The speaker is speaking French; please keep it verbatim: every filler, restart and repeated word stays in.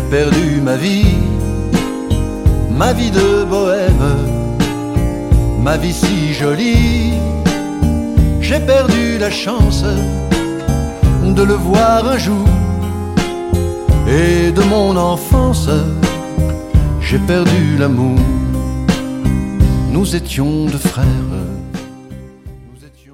perdu ma vie, ma vie de bohème, ma vie si jolie. J'ai perdu la chance de le voir un jour, et de mon enfance, j'ai perdu l'amour. Nous étions deux frères